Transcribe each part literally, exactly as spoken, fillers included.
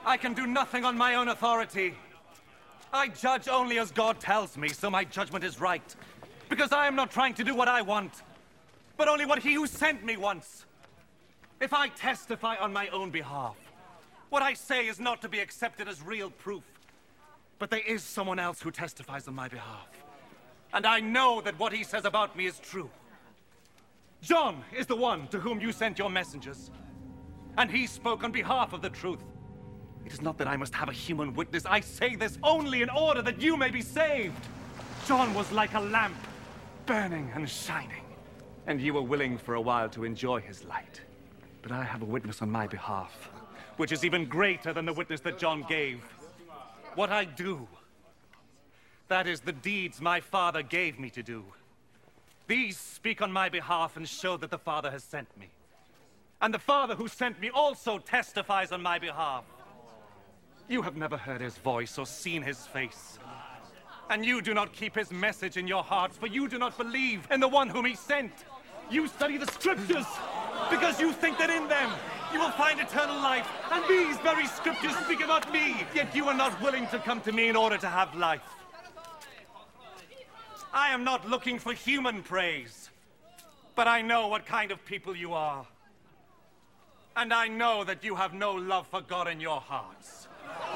I can do nothing on my own authority. I judge only as God tells me, so my judgment is right. Because I am not trying to do what I want, but only what he who sent me wants. If I testify on my own behalf, what I say is not to be accepted as real proof. But there is someone else who testifies on my behalf. And I know that what he says about me is true. John is the one to whom you sent your messengers. And he spoke on behalf of the truth. It is not that I must have a human witness. I say this only in order that you may be saved. John was like a lamp, burning and shining. And you were willing for a while to enjoy his light. But I have a witness on my behalf, which is even greater than the witness that John gave. What I do, that is the deeds my Father gave me to do. These speak on my behalf and show that the Father has sent me. And the Father who sent me also testifies on my behalf. You have never heard his voice or seen his face. And you do not keep his message in your hearts, for you do not believe in the one whom he sent. You study the scriptures because you think that in them you will find eternal life. And these very scriptures speak about me, yet you are not willing to come to me in order to have life. I am not looking for human praise, but I know what kind of people you are. And I know that you have no love for God in your hearts.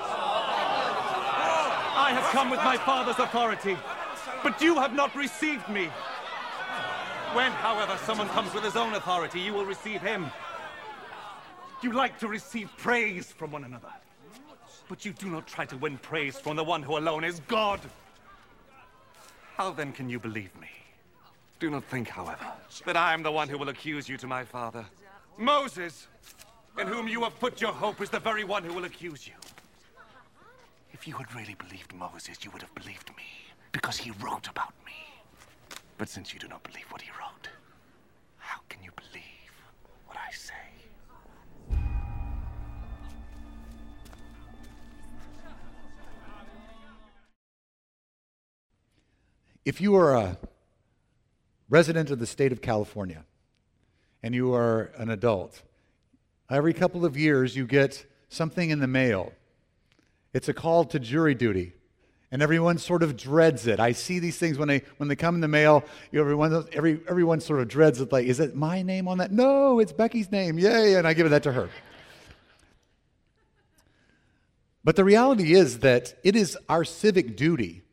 I have come with my Father's authority, but you have not received me. When, however, someone comes with his own authority, you will receive him. You like to receive praise from one another, but you do not try to win praise from the one who alone is God. How then can you believe me? Do not think, however, that I am the one who will accuse you to my Father. Moses, in whom you have put your hope, is the very one who will accuse you. If you had really believed Moses, you would have believed me, because he wrote about me. But since you do not believe what he wrote, how can you believe what I say? If you are a resident of the state of California and you are an adult, every couple of years you get something in the mail. It's a call to jury duty, and everyone sort of dreads it. I see these things when they when they come in the mail. You know, everyone every everyone sort of dreads it. Like, is it my name on that? No, it's Becky's name. Yay! And I give that to her. But the reality is that it is our civic duty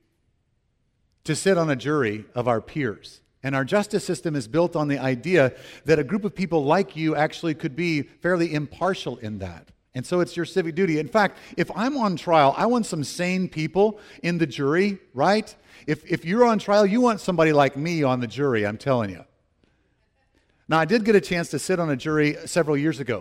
to sit on a jury of our peers. And our justice system is built on the idea that a group of people like you actually could be fairly impartial in that. And so it's your civic duty. In fact, if I'm on trial, I want some sane people in the jury, right? If, if you're on trial, you want somebody like me on the jury, I'm telling you. Now, I did get a chance to sit on a jury several years ago.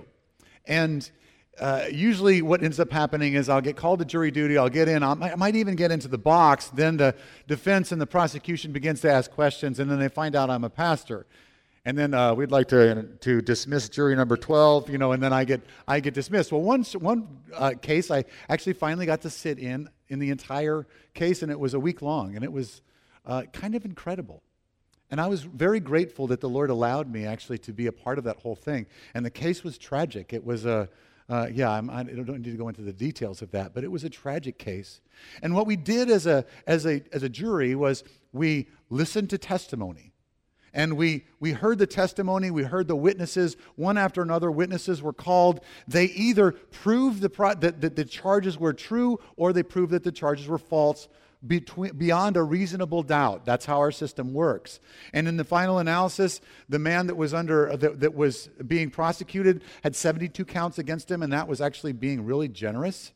And Uh, usually what ends up happening is I'll get called to jury duty, I'll get in, I'll, I might even get into the box, then the defense and the prosecution begins to ask questions, and then they find out I'm a pastor. And then uh, we'd like to to dismiss jury number twelve, you know, and then I get I get dismissed. Well, one, one uh, case I actually finally got to sit in, in the entire case, and it was a week long, and it was uh, kind of incredible. And I was very grateful that the Lord allowed me actually to be a part of that whole thing. And the case was tragic. It was a Uh, yeah, I'm, I don't need to go into the details of that, but it was a tragic case. And what we did as a as a as a jury was we listened to testimony, and we we heard the testimony, we heard the witnesses, one after another. Witnesses were called. They either proved the pro- that, that the charges were true, or they proved that the charges were false. Between, beyond a reasonable doubt. That's how our system works. And in the final analysis, the man that was under that, that was being prosecuted had seventy-two counts against him, and that was actually being really generous.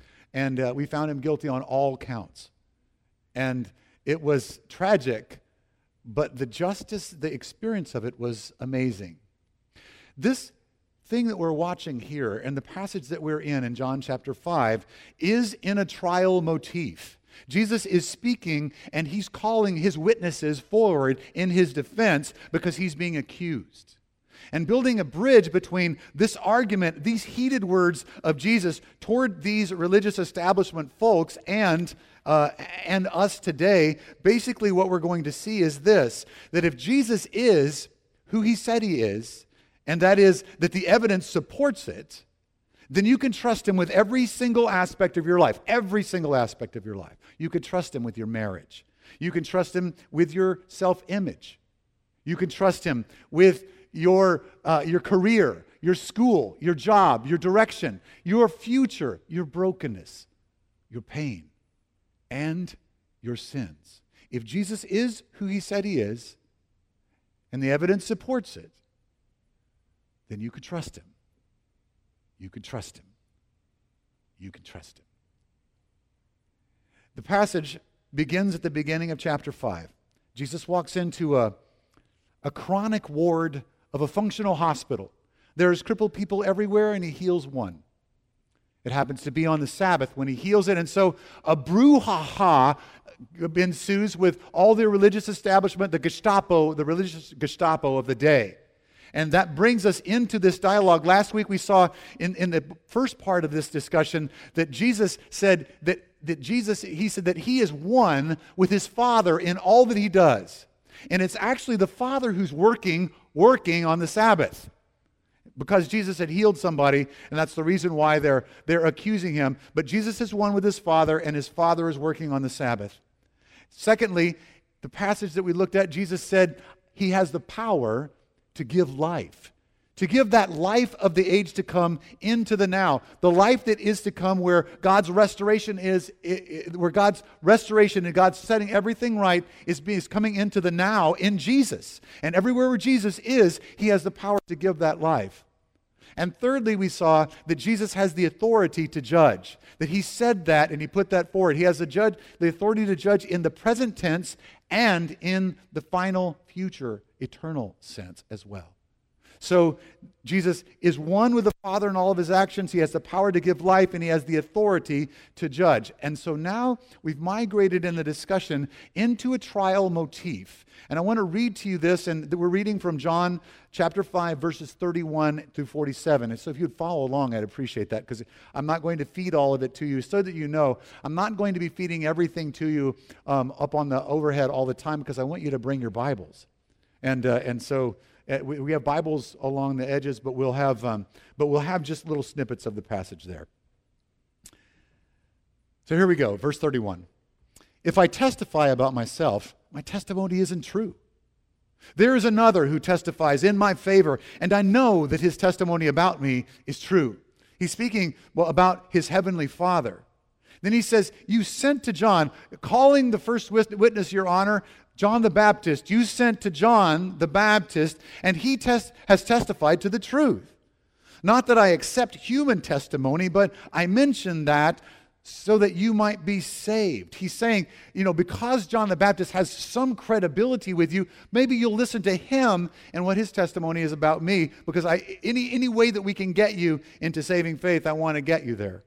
And uh, we found him guilty on all counts. And it was tragic, but the justice, the experience of it was amazing. This thing that we're watching here, and the passage that we're in in John chapter five, is in a trial motif. Jesus is speaking, and he's calling his witnesses forward in his defense because he's being accused. And building a bridge between this argument, these heated words of Jesus toward these religious establishment folks and, uh, and us today, basically what we're going to see is this, that if Jesus is who he said he is, and that is that the evidence supports it, then you can trust Him with every single aspect of your life, every single aspect of your life. You can trust Him with your marriage. You can trust Him with your self-image. You can trust Him with your, uh, your career, your school, your job, your direction, your future, your brokenness, your pain, and your sins. If Jesus is who He said He is, and the evidence supports it, then you can trust Him. You can trust Him. You can trust Him. The passage begins at the beginning of chapter five. Jesus walks into a, a chronic ward of a functional hospital. There's crippled people everywhere, and He heals one. It happens to be on the Sabbath when He heals it, and so a brouhaha ensues with all the religious establishment, the Gestapo, the religious Gestapo of the day. And that brings us into this dialogue. Last week we saw in, in the first part of this discussion that Jesus said that, that Jesus, He said that He is one with His Father in all that He does. And it's actually the Father who's working, working on the Sabbath. Because Jesus had healed somebody, and that's the reason why they're, they're accusing Him. But Jesus is one with His Father, and His Father is working on the Sabbath. Secondly, the passage that we looked at, Jesus said He has the power to give life, to give that life of the age to come into the now, the life that is to come where God's restoration is, where God's restoration and God's setting everything right is, is coming into the now in Jesus. And everywhere where Jesus is, He has the power to give that life. And thirdly, we saw that Jesus has the authority to judge, that He said that and He put that forward. He has the, judge, the authority to judge in the present tense and in the final future eternal sense as well. So Jesus is one with the Father in all of His actions. He has the power to give life, and He has the authority to judge. And so now we've migrated in the discussion into a trial motif. And I want to read to you this, and we're reading from John chapter five, verses thirty-one through forty-seven. And so if you'd follow along, I'd appreciate that, because I'm not going to feed all of it to you, so that you know I'm not going to be feeding everything to you um, up on the overhead all the time, because I want you to bring your Bibles. And uh, and so uh, we, we have Bibles along the edges, but we'll have um, but we'll have just little snippets of the passage there. So here we go, verse thirty-one. If I testify about myself, my testimony isn't true. There is another who testifies in my favor, and I know that his testimony about me is true. He's speaking, well, about his heavenly Father. Then he says, you sent to John, calling the first witness, Your Honor, John the Baptist. You sent to John the Baptist, and he tes- has testified to the truth. Not that I accept human testimony, but I mention that so that you might be saved. He's saying, you know, because John the Baptist has some credibility with you, maybe you'll listen to him and what his testimony is about me, because I any any way that we can get you into saving faith, I want to get you there.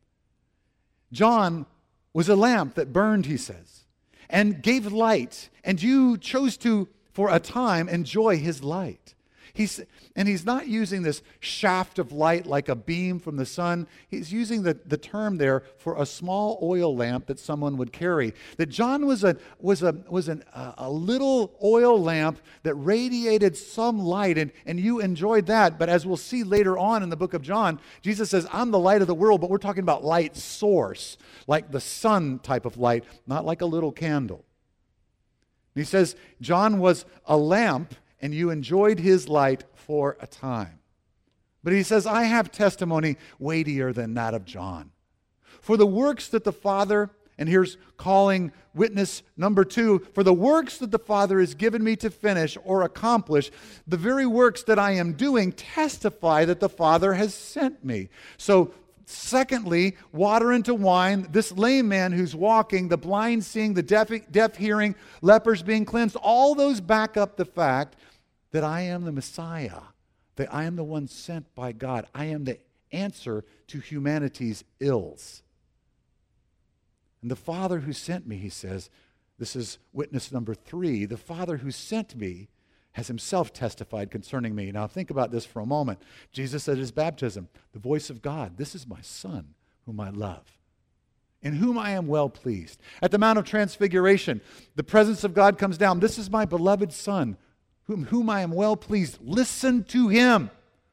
John was a lamp that burned, he says, and gave light, and you chose to, for a time, enjoy his light. He's, and he's not using this shaft of light like a beam from the sun. He's using the, the term there for a small oil lamp that someone would carry. That John was a was a was an, uh, a little oil lamp that radiated some light, and, and you enjoyed that. But as we'll see later on in the book of John, Jesus says, I'm the light of the world, but we're talking about light source, like the sun type of light, not like a little candle. And he says, John was a lamp, and you enjoyed his light for a time. But he says, I have testimony weightier than that of John. For the works that the Father, and here's calling witness number two, for the works that the Father has given me to finish or accomplish, the very works that I am doing testify that the Father has sent me. So, secondly, water into wine, this lame man who's walking, the blind seeing, the deaf, deaf hearing, lepers being cleansed, all those back up the fact that I am the Messiah, that I am the one sent by God. I am the answer to humanity's ills. And the Father who sent me, he says, this is witness number three, the Father who sent me has himself testified concerning me. Now think about this for a moment. Jesus said at his baptism, the voice of God, this is my Son whom I love, in whom I am well pleased. At the Mount of Transfiguration, the presence of God comes down. This is my beloved Son, whom, whom I am well pleased. Listen to him.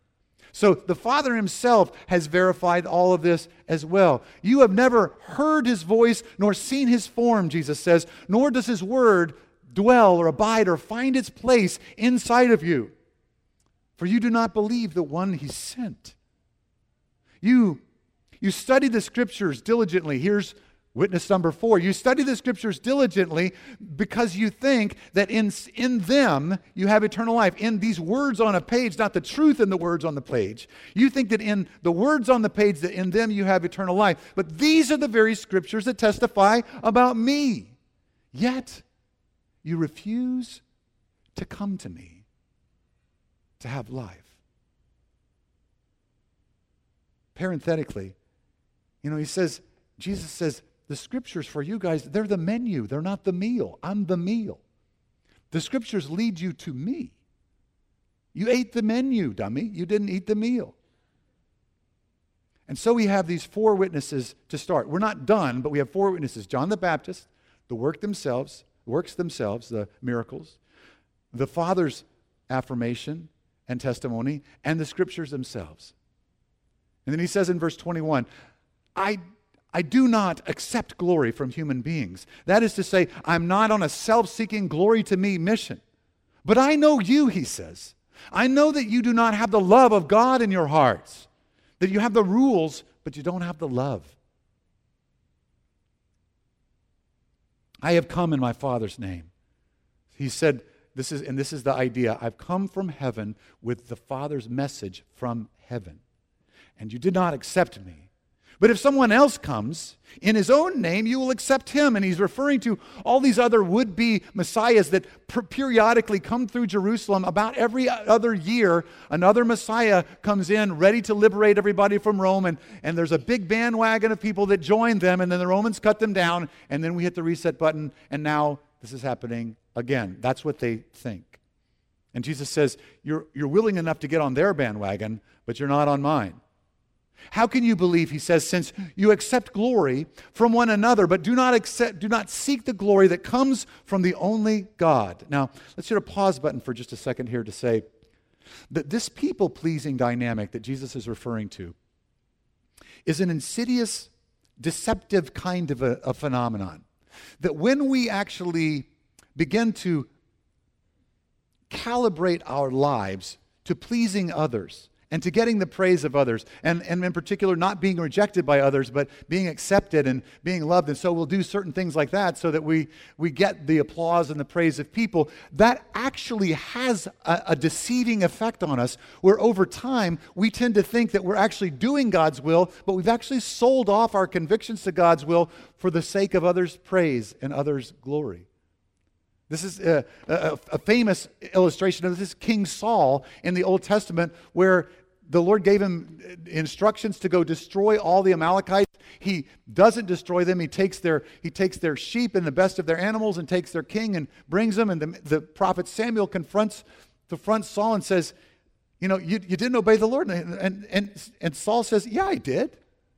So the Father himself has verified all of this as well. You have never heard his voice nor seen his form, Jesus says, nor does his word dwell or abide or find its place inside of you. For you do not believe the one he sent. You, you study the scriptures diligently. Here's witness number four. You study the scriptures diligently because you think that in, in them you have eternal life. In these words on a page, not the truth in the words on the page. You think that in the words on the page, that in them you have eternal life. But these are the very scriptures that testify about me. Yet you refuse to come to me to have life. Parenthetically, you know, he says, Jesus says, the scriptures for you guys, they're the menu. They're not the meal. I'm the meal. The scriptures lead you to me. You ate the menu, dummy. You didn't eat the meal. And so we have these four witnesses to start. We're not done, but we have four witnesses. John the Baptist, the work themselves, works themselves, the miracles, the Father's affirmation and testimony, and the scriptures themselves. And then he says in verse twenty-one, I I do not accept glory from human beings. That is to say, I'm not on a self-seeking glory to me mission. But I know you, he says. I know that you do not have the love of God in your hearts. That you have the rules, but you don't have the love. I have come in my Father's name. He said, this is, and this is the idea, I've come from heaven with the Father's message from heaven. And you did not accept me. But if someone else comes in his own name, you will accept him. And he's referring to all these other would-be messiahs that per- periodically come through Jerusalem. About every other year, another messiah comes in ready to liberate everybody from Rome. And, and there's a big bandwagon of people that join them. And then the Romans cut them down. And then we hit the reset button. And now this is happening again. That's what they think. And Jesus says, you're, you're willing enough to get on their bandwagon, but you're not on mine. How can you believe, he says, since you accept glory from one another, but do not accept, do not seek the glory that comes from the only God? Now, let's hit a pause button for just a second here to say that this people-pleasing dynamic that Jesus is referring to is an insidious, deceptive kind of a, a phenomenon. That when we actually begin to calibrate our lives to pleasing others, and to getting the praise of others, and, and in particular not being rejected by others, but being accepted and being loved. And so we'll do certain things like that so that we, we get the applause and the praise of people. That actually has a, a deceiving effect on us, where over time we tend to think that we're actually doing God's will, but we've actually sold off our convictions to God's will for the sake of others' praise and others' glory. This is a, a, a famous illustration of this. King Saul in the Old Testament, where the Lord gave him instructions to go destroy all the Amalekites. He doesn't destroy them. He takes their, he takes their sheep and the best of their animals and takes their king and brings them. And the, the prophet Samuel confronts, confronts Saul and says, you know, you, you didn't obey the Lord. And, and, and, and Saul says, yeah, I did.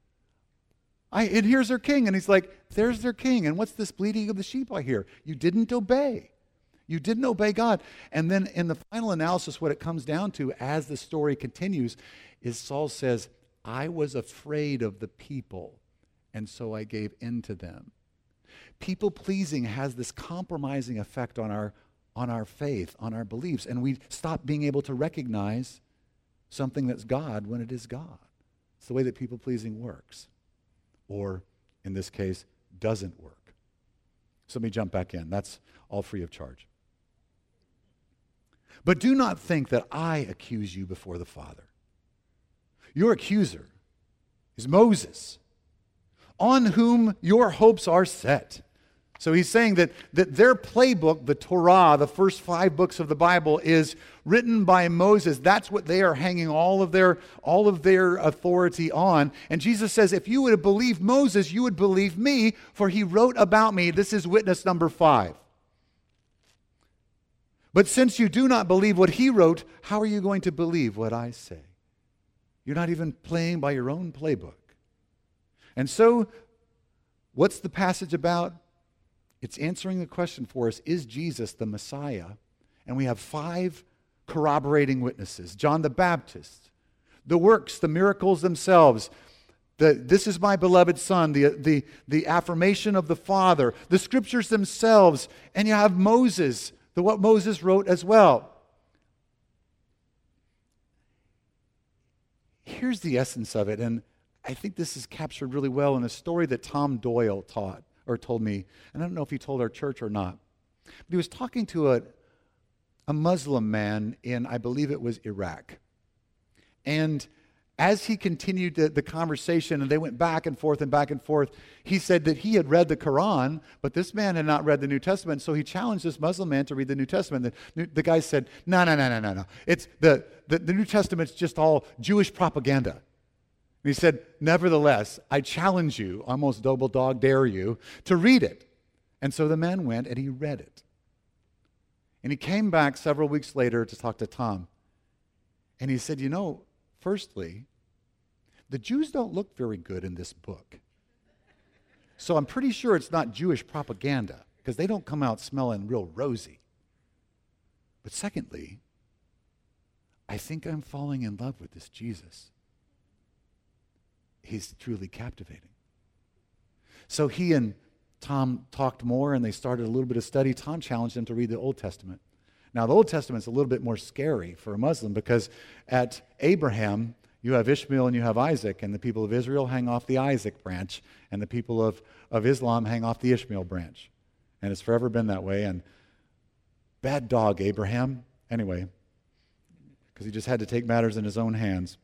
I, and here's their king. And he's like, there's their king. And what's this bleating of the sheep I hear? You didn't obey. You didn't obey God. And then in the final analysis, what it comes down to as the story continues is Saul says, I was afraid of the people, and so I gave in to them. People-pleasing has this compromising effect on our, on our faith, on our beliefs, and we stop being able to recognize something that's God when it is God. It's the way that people-pleasing works, or in this case, doesn't work. So let me jump back in. That's all free of charge. But do not think that I accuse you before the Father. Your accuser is Moses, on whom your hopes are set. So he's saying that, that their playbook, the Torah, the first five books of the Bible, is written by Moses. That's what they are hanging all of their, all of their authority on. And Jesus says, if you would have believed Moses, you would believe me, for he wrote about me. This is witness number five. But since you do not believe what he wrote, how are you going to believe what I say? You're not even playing by your own playbook. And so, what's the passage about? It's answering the question for us, is Jesus the Messiah? And we have five corroborating witnesses. John the Baptist, The works, the miracles themselves, the, this is my beloved Son, the, the, the affirmation of the Father, the Scriptures themselves, and you have Moses, the, what Moses wrote as well. Here's the essence of it, and I think this is captured really well in a story that Tom Doyle taught or told me. And I don't know if he told our church or not. But he was talking to a, a Muslim man in, I believe it was Iraq. And as he continued the, the conversation, and they went back and forth and back and forth, he said that he had read the Quran, but this man had not read the New Testament. So he challenged this Muslim man to read the New Testament. The, the guy said, no, no, no, no, no, no. It's the, the, the New Testament's just all Jewish propaganda. And he said, nevertheless, I challenge you, almost double dog dare you, to read it. And so the man went and he read it. And he came back several weeks later to talk to Tom. And he said, you know, firstly, the Jews don't look very good in this book. So I'm pretty sure it's not Jewish propaganda, because they don't come out smelling real rosy. But secondly, I think I'm falling in love with this Jesus. He's truly captivating. So he and Tom talked more, and they started a little bit of study. Tom challenged them to read the Old Testament. Now, the Old Testament's a little bit more scary for a Muslim, because at Abraham, you have Ishmael and you have Isaac, and the people of Israel hang off the Isaac branch, and the people of, of Islam hang off the Ishmael branch. And it's forever been that way. And bad dog, Abraham. Anyway, because he just had to take matters in his own hands.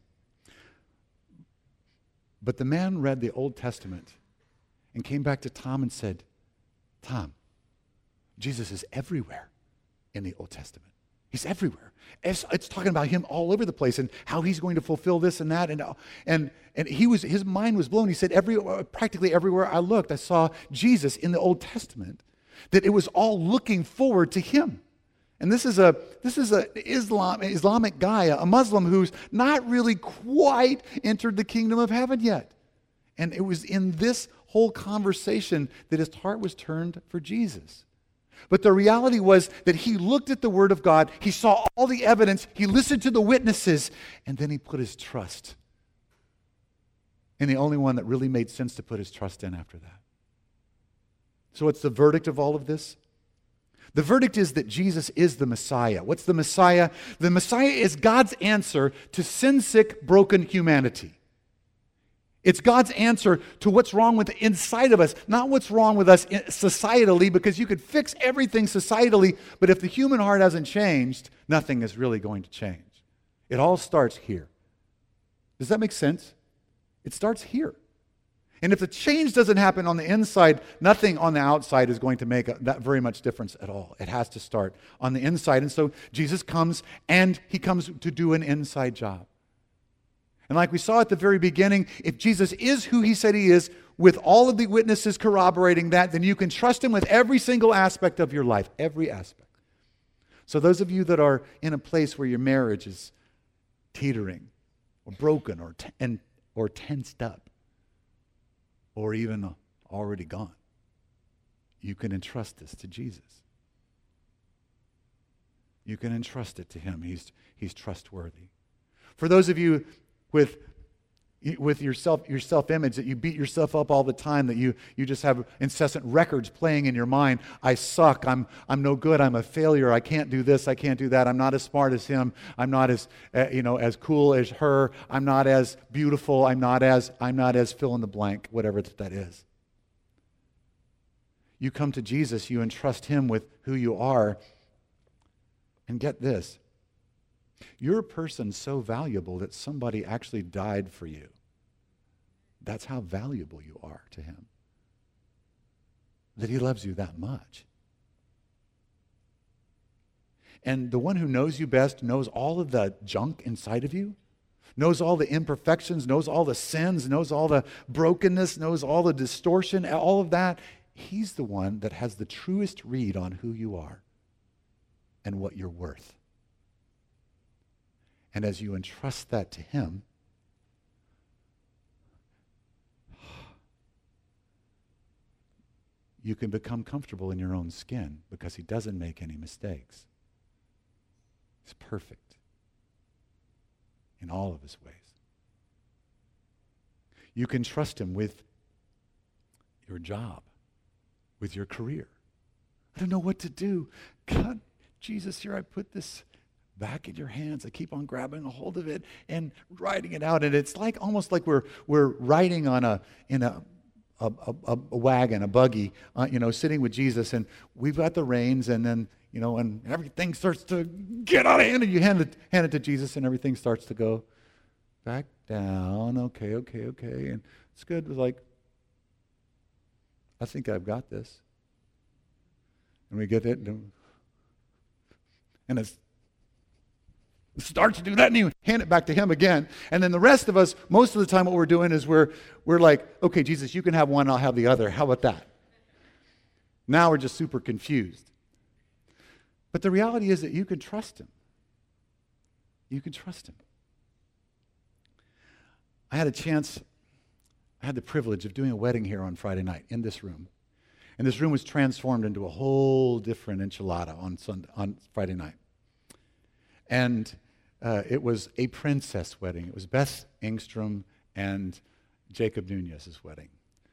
But the man read the Old Testament and came back to Tom and said, Tom, Jesus is everywhere in the Old Testament. He's everywhere. It's, it's talking about him all over the place and how he's going to fulfill this and that. And, and, and he was, his mind was blown. He said, Every, practically everywhere I looked, I saw Jesus in the Old Testament, that it was all looking forward to him. And this is a this is a Islam Islamic guy, a Muslim who's not really quite entered the kingdom of heaven yet. And it was in this whole conversation that his heart was turned for Jesus. But the reality was that he looked at the Word of God, he saw all the evidence, he listened to the witnesses, and then he put his trust in the only one that really made sense to put his trust in after that. So what's the verdict of all of this? The verdict is that Jesus is the Messiah. What's the Messiah? The Messiah is God's answer to sin-sick, broken humanity. It's God's answer to what's wrong with the inside of us, not what's wrong with us societally, because you could fix everything societally, but if the human heart hasn't changed, nothing is really going to change. It all starts here. Does that make sense? It starts here. And if the change doesn't happen on the inside, nothing on the outside is going to make a, that very much difference at all. It has to start on the inside. And so Jesus comes, and he comes to do an inside job. And like we saw at the very beginning, if Jesus is who he said he is, with all of the witnesses corroborating that, then you can trust him with every single aspect of your life, every aspect. So those of you that are in a place where your marriage is teetering or broken or, t- and, or tensed up, or even already gone, you can entrust this to Jesus. You can entrust it to him. He's, he's trustworthy. For those of you with, with your, self, your self-image, that you beat yourself up all the time, that you, you just have incessant records playing in your mind, I suck, I'm, I'm no good, I'm a failure, I can't do this, I can't do that, I'm not as smart as him, I'm not as, uh, you know, as cool as her, I'm not as beautiful, I'm not as, I'm not as fill in the blank, whatever that is. You come to Jesus, you entrust him with who you are, and get this, you're a person so valuable that somebody actually died for you. That's how valuable you are to him. That he loves you that much. And the one who knows you best knows all of the junk inside of you, knows all the imperfections, knows all the sins, knows all the brokenness, knows all the distortion, all of that. He's the one that has the truest read on who you are and what you're worth. And as you entrust that to him, you can become comfortable in your own skin because he doesn't make any mistakes. He's perfect in all of his ways. You can trust him with your job, with your career. I don't know what to do. God, Jesus, here I put this back in your hands. I keep on grabbing a hold of it and writing it out. And it's like almost like we're we're riding on a in a a, a, a wagon, a buggy, uh, you know, sitting with Jesus, and we've got the reins, and then you know, and everything starts to get out of hand, and you hand it hand it to Jesus, and everything starts to go back down. Okay, okay, okay, and it's good. It was like, I think I've got this, and we get it, and, and it's. Start to do that, and you hand it back to him again. And then the rest of us, most of the time what we're doing is we're we're like, okay, Jesus, you can have one, I'll have the other. How about that? Now we're just super confused. But the reality is that you can trust him. You can trust him. I had a chance, I had the privilege of doing a wedding here on Friday night in this room. And this room was transformed into a whole different enchilada on Sunday, on Friday night. And Uh, it was a princess wedding. It was Beth Engstrom and Jacob Nunez's wedding.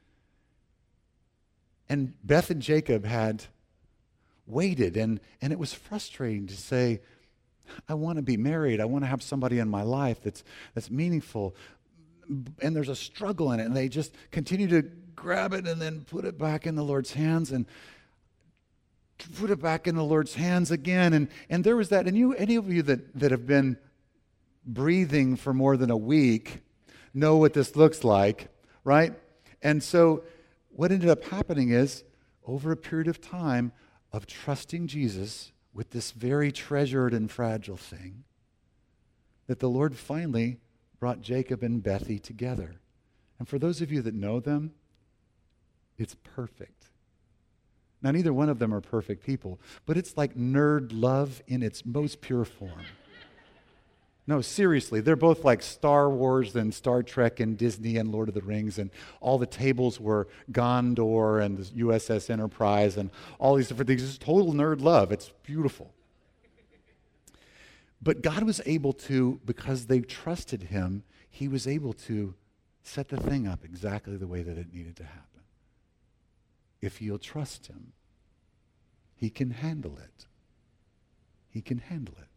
And Beth and Jacob had waited, and, and it was frustrating to say, I want to be married. I want to have somebody in my life that's that's meaningful. And there's a struggle in it, and they just continue to grab it and then put it back in the Lord's hands, and put it back in the Lord's hands again. And and there was that. And you, any of you that, that have been breathing for more than a week know what this looks like, right? And so what ended up happening is, over a period of time of trusting Jesus with this very treasured and fragile thing, that the Lord finally brought Jacob and Bethy together. And for those of you that know them, it's perfect. Now, neither one of them are perfect people, but it's like nerd love in its most pure form. No, seriously, they're both like Star Wars and Star Trek and Disney and Lord of the Rings, and all the tables were Gondor and the U S S Enterprise and all these different things. It's total nerd love. It's beautiful. But God was able to, because they trusted him, he was able to set the thing up exactly the way that it needed to happen. If you'll trust him, he can handle it. He can handle it.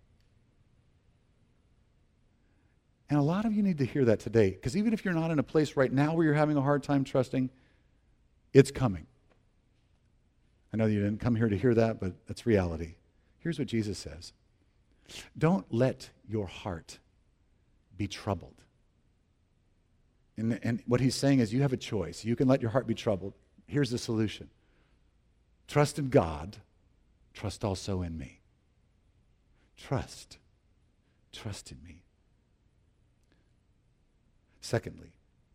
And a lot of you need to hear that today, because even if you're not in a place right now where you're having a hard time trusting, it's coming. I know you didn't come here to hear that, but that's reality. Here's what Jesus says. Don't let your heart be troubled. And, and what he's saying is you have a choice. You can let your heart be troubled. Here's the solution. Trust in God. Trust also in me. Trust. Trust in me. Secondly,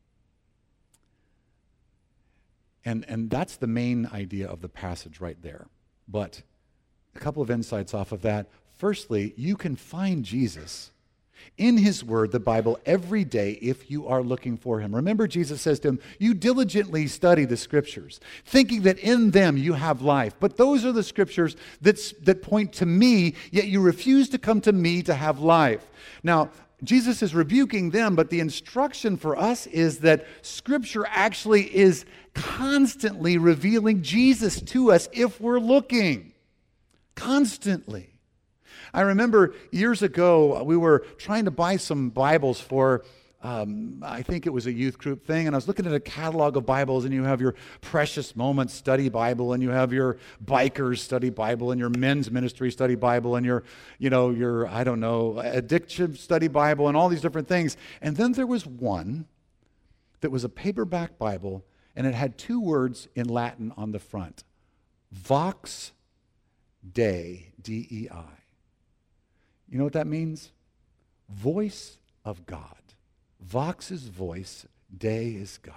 and, and that's the main idea of the passage right there. But a couple of insights off of that. Firstly, you can find Jesus in his word, the Bible, every day if you are looking for him. Remember, Jesus says to him, you diligently study the scriptures, thinking that in them you have life. But those are the scriptures that's, that point to me, yet you refuse to come to me to have life. Now, Jesus is rebuking them, but the instruction for us is that Scripture actually is constantly revealing Jesus to us if we're looking. Constantly. I remember years ago, we were trying to buy some Bibles for, um, I think it was a youth group thing, and I was looking at a catalog of Bibles, and you have your Precious Moments Study Bible, and you have your Bikers Study Bible, and your Men's Ministry Study Bible, and your, you know, your, I don't know, Addiction Study Bible, and all these different things. And then there was one that was a paperback Bible, and it had two words in Latin on the front. Vox Dei, D E I. You know what that means? Voice of God. Vox is voice, Dei is God.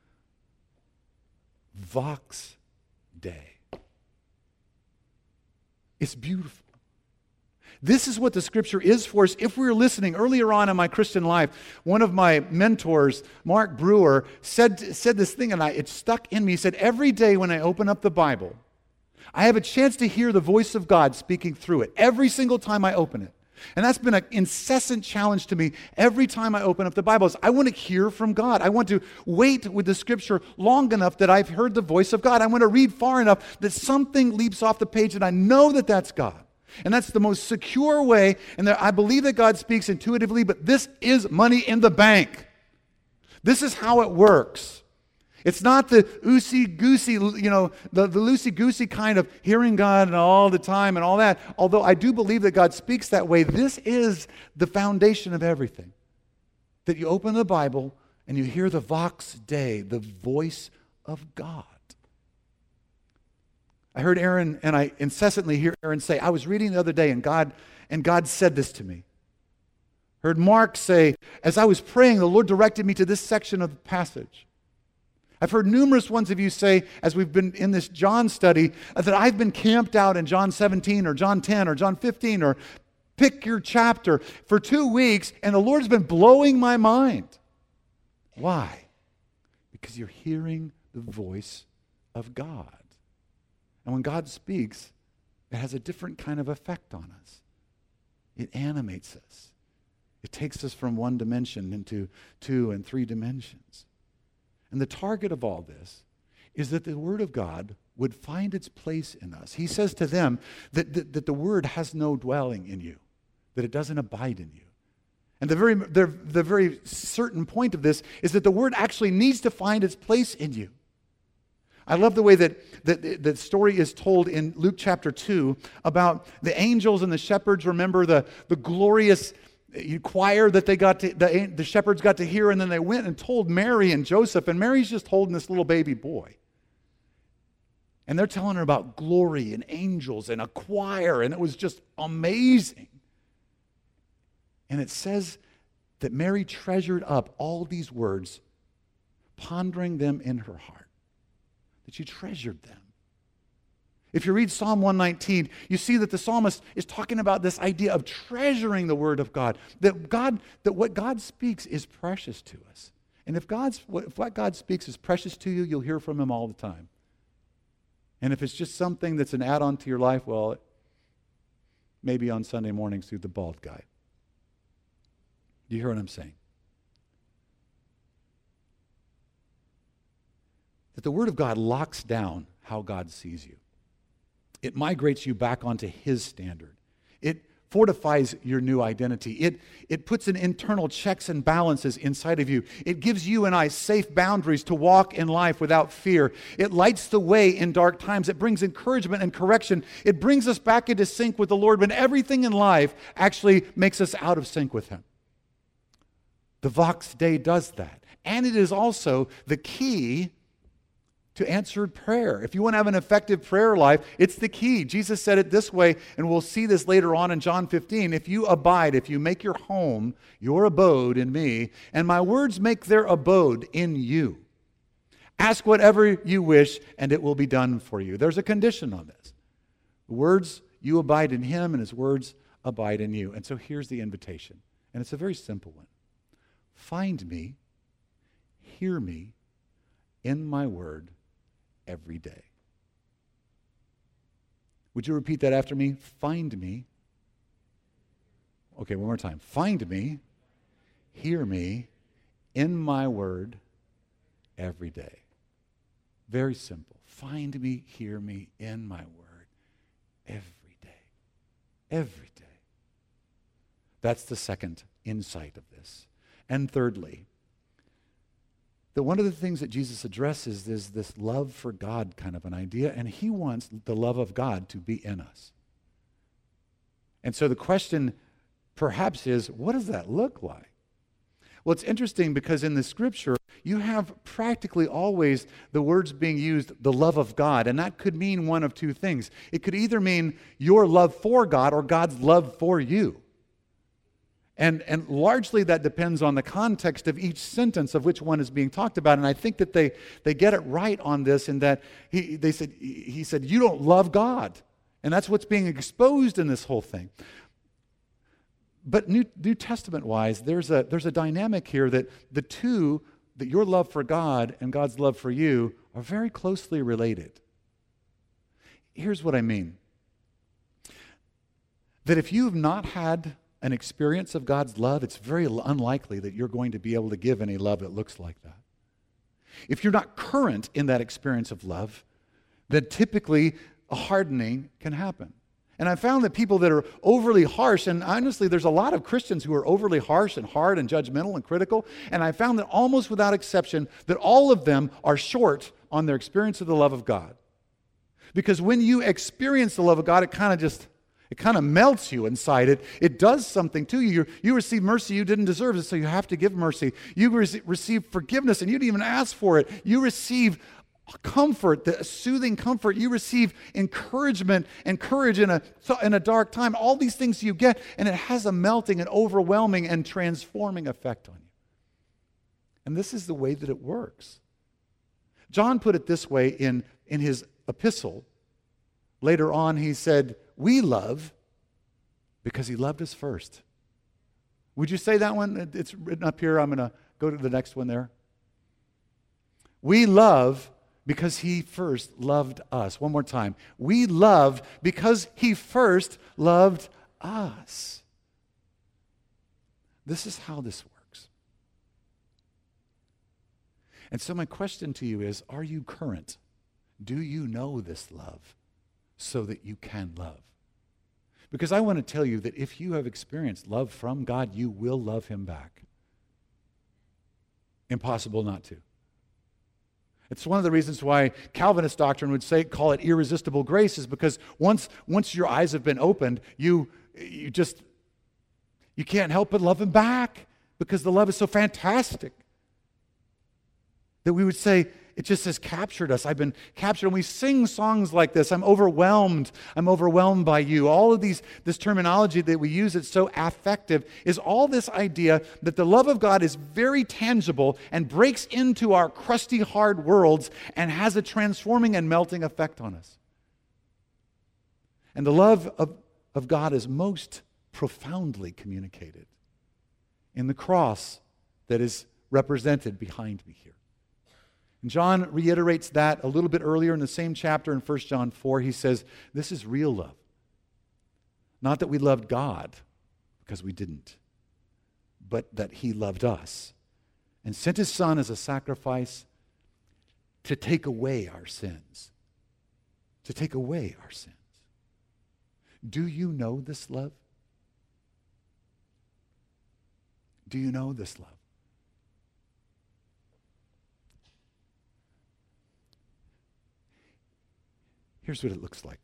Vox Dei. It's beautiful. This is what the Scripture is for us. If we were listening earlier on in my Christian life, one of my mentors, Mark Brewer, said, said this thing, and I, it stuck in me. He said, every day when I open up the Bible, I have a chance to hear the voice of God speaking through it. Every single time I open it. And that's been an incessant challenge to me every time I open up the Bible. Is I want to hear from God. I want to wait with the Scripture long enough that I've heard the voice of God. I want to read far enough that something leaps off the page and I know that that's God. And that's the most secure way. And that I believe that God speaks intuitively, but this is money in the bank. This is how it works. It's not the oosey-goosey, you know, the, the loosey-goosey kind of hearing God all the time and all that. Although I do believe that God speaks that way, this is the foundation of everything. That you open the Bible and you hear the Vox Dei, the voice of God. I heard Aaron, and I incessantly hear Aaron say, I was reading the other day and God, and God said this to me. Heard Mark say, as I was praying, the Lord directed me to this section of the passage. I've heard numerous ones of you say, as we've been in this John study, that I've been camped out in John seventeen or John ten or John fifteen or pick your chapter for two weeks, and the Lord's been blowing my mind. Why? Because you're hearing the voice of God. And when God speaks, it has a different kind of effect on us. It animates us. It takes us from one dimension into two and three dimensions. And the target of all this is that the Word of God would find its place in us. He says to them that, that, that the Word has no dwelling in you, that it doesn't abide in you. And the very, the, the very certain point of this is that the Word actually needs to find its place in you. I love the way that, that the story is told in Luke chapter two about the angels and the shepherds. Remember the, the glorious choir that they got to, the, the shepherds got to hear, and then they went and told Mary and Joseph, and Mary's just holding this little baby boy. And they're telling her about glory and angels and a choir, and it was just amazing. And it says that Mary treasured up all these words, pondering them in her heart, that she treasured them. If you read Psalm one nineteen, you see that the psalmist is talking about this idea of treasuring the Word of God, that God, that what God speaks is precious to us. And if God's if what God speaks is precious to you, you'll hear from Him all the time. And if it's just something that's an add-on to your life, well, maybe on Sunday mornings through the bald guy. Do you hear what I'm saying? That the Word of God locks down how God sees you. It migrates you back onto His standard. It fortifies your new identity. It, it puts an internal checks and balances inside of you. It gives you and I safe boundaries to walk in life without fear. It lights the way in dark times. It brings encouragement and correction. It brings us back into sync with the Lord when everything in life actually makes us out of sync with Him. The Vox Dei does that. And it is also the key to answered prayer. If you want to have an effective prayer life, it's the key. Jesus said it this way, and we'll see this later on in John fifteen. If you abide, if you make your home, your abode in me, and my words make their abode in you, ask whatever you wish, and it will be done for you. There's a condition on this. The words, you abide in Him, and His words abide in you. And so here's the invitation, and it's a very simple one. Find me, hear me in my word every day. Would you repeat that after me? Find me. Okay, one more time. Find me, hear me in my word every day. Very simple. Find me, hear me in my word every day. Every day. That's the second insight of this. And thirdly, that one of the things that Jesus addresses is this love for God kind of an idea, and He wants the love of God to be in us. And so the question perhaps is, what does that look like? Well, it's interesting because in the Scripture, you have practically always the words being used, the love of God, and that could mean one of two things. It could either mean your love for God or God's love for you. And, and largely that depends on the context of each sentence of which one is being talked about. And I think that they, they get it right on this in that he, they said, he said, you don't love God. And that's what's being exposed in this whole thing. But New, New Testament-wise, there's a, there's a dynamic here that the two, that your love for God and God's love for you are very closely related. Here's what I mean. That if you've not had an experience of God's love, it's very unlikely that you're going to be able to give any love that looks like that. If you're not current in that experience of love, then typically a hardening can happen. And I found that people that are overly harsh, and honestly, there's a lot of Christians who are overly harsh and hard and judgmental and critical, and I found that almost without exception, that all of them are short on their experience of the love of God. Because when you experience the love of God, it kind of just, it kind of melts you inside. It, it does something to you. You're, you receive mercy you didn't deserve, so you have to give mercy. You re- receive forgiveness, and you didn't even ask for it. You receive comfort, the soothing comfort. You receive encouragement and courage in a, in a dark time. All these things you get, and it has a melting and overwhelming and transforming effect on you. And this is the way that it works. John put it this way in, in his epistle. Later on, he said, we love because he loved us first. Would you say that one? It's written up here. I'm going to go to the next one there. We love because he first loved us. One more time. We love because he first loved us. This is how this works. And so my question to you is, are you current? Do you know this love so that you can love? Because I want to tell you that if you have experienced love from God, you will love him back. Impossible not to. It's one of the reasons why Calvinist doctrine would say, call it irresistible grace, is because once, once your eyes have been opened, you, you just, you can't help but love him back because the love is so fantastic that we would say, it just has captured us. I've been captured. And we sing songs like this. I'm overwhelmed. I'm overwhelmed by you. All of these, this terminology that we use, it's so affective, is all this idea that the love of God is very tangible and breaks into our crusty, hard worlds and has a transforming and melting effect on us. And the love of, of God is most profoundly communicated in the cross that is represented behind me here. And John reiterates that a little bit earlier in the same chapter in First John four. He says, this is real love. Not that we loved God, because we didn't, but that he loved us and sent his Son as a sacrifice to take away our sins. To take away our sins. Do you know this love? Do you know this love? Here's what it looks like.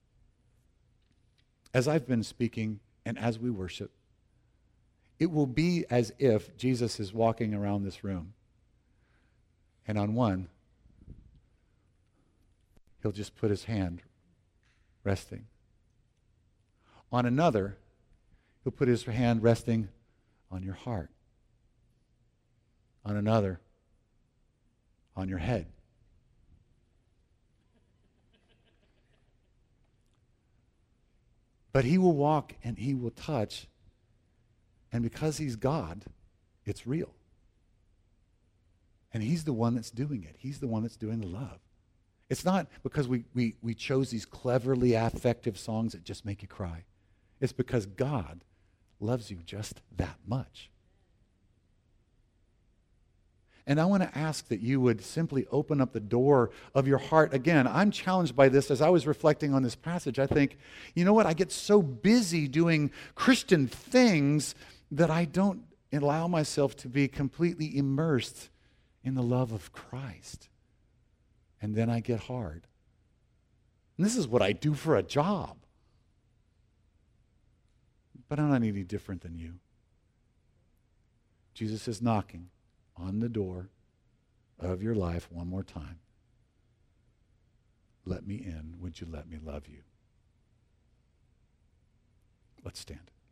As I've been speaking and as we worship, it will be as if Jesus is walking around this room. And on one, he'll just put his hand resting. On another, he'll put his hand resting on your heart. On another, on your head. But he will walk and he will touch, and because he's God, it's real. And he's the one that's doing it. He's the one that's doing the love. It's not because we, we, we chose these cleverly affective songs that just make you cry. It's because God loves you just that much. And I want to ask that you would simply open up the door of your heart. Again, I'm challenged by this as I was reflecting on this passage. I think, you know what? I get so busy doing Christian things that I don't allow myself to be completely immersed in the love of Christ. And then I get hard. And this is what I do for a job. But I'm not any different than you. Jesus is knocking on the door of your life one more time. Let me in. Would you let me love you? Let's stand.